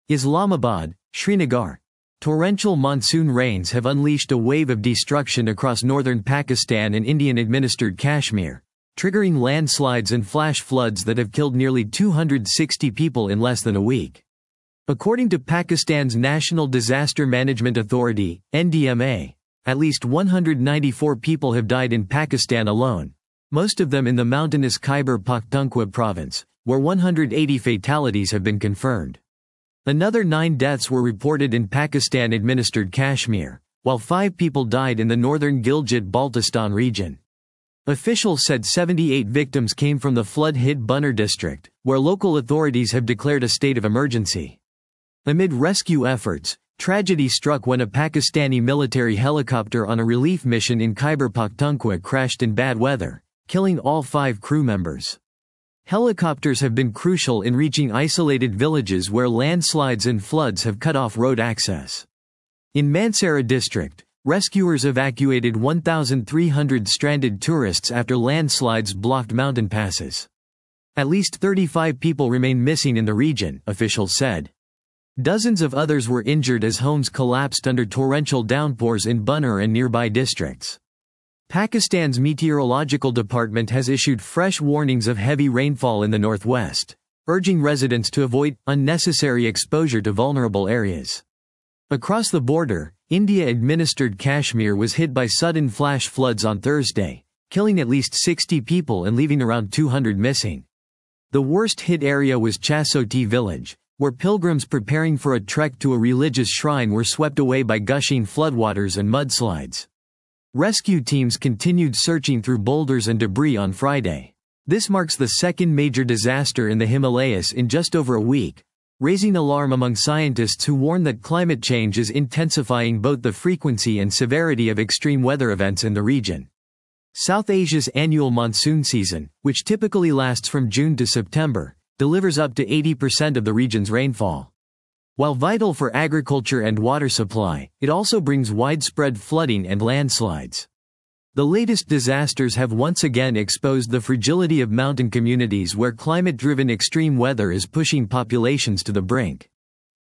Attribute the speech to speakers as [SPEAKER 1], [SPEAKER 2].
[SPEAKER 1] Islamabad, Srinagar. Torrential monsoon rains have unleashed a wave of destruction across northern Pakistan and Indian-administered Kashmir, triggering landslides and flash floods that have killed nearly 260 people in less than a week. According to Pakistan's National Disaster Management Authority, NDMA, at least 194 people have died in Pakistan alone, most of them in the mountainous Khyber Pakhtunkhwa province, where 180 fatalities have been confirmed. Another 9 deaths were reported in Pakistan-administered Kashmir, while 5 people died in the northern Gilgit-Baltistan region. Officials said 78 victims came from the flood-hit Buner district, where local authorities have declared a state of emergency. Amid rescue efforts, tragedy struck when a Pakistani military helicopter on a relief mission in Khyber Pakhtunkhwa crashed in bad weather, killing all 5 crew members. Helicopters have been crucial in reaching isolated villages where landslides and floods have cut off road access. In Mansehra district, rescuers evacuated 1,300 stranded tourists after landslides blocked mountain passes. At least 35 people remain missing in the region, officials said. Dozens of others were injured as homes collapsed under torrential downpours in Buner and nearby districts. Pakistan's meteorological department has issued fresh warnings of heavy rainfall in the northwest, urging residents to avoid unnecessary exposure to vulnerable areas. Across the border, India-administered Kashmir was hit by sudden flash floods on Thursday, killing at least 60 people and leaving around 200 missing. The worst-hit area was Chasoti village, where pilgrims preparing for a trek to a religious shrine were swept away by gushing floodwaters and mudslides. Rescue teams continued searching through boulders and debris on Friday. This marks the second major disaster in the Himalayas in just over a week, raising alarm among scientists who warn that climate change is intensifying both the frequency and severity of extreme weather events in the region. South Asia's annual monsoon season, which typically lasts from June to September, delivers up to 80% of the region's rainfall. While vital for agriculture and water supply, it also brings widespread flooding and landslides. The latest disasters have once again exposed the fragility of mountain communities where climate-driven extreme weather is pushing populations to the brink.